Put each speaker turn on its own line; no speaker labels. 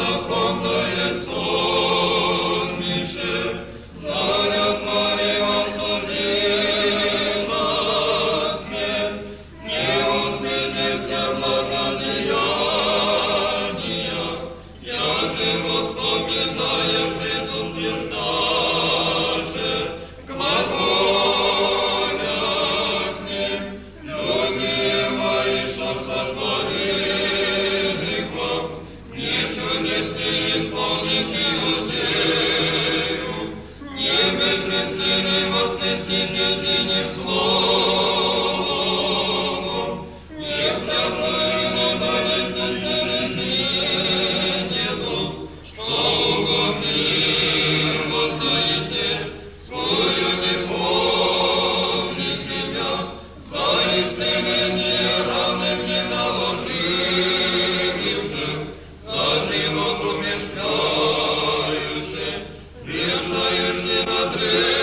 законное сонмище, заря творила судила смерть, не устыдимся благодеяния, я же воспоминая предупреждаше, глаголя к ним, люди мои, что сотворили вам, не чудеснее исполнить Иудею, не мертвецы не воскресить единым словом, не всякое не донести нету, что угодно воздаете, скую не помнит тебя, за исцеление раны мне наложивши, за живот умешляющий, вешающий на древе.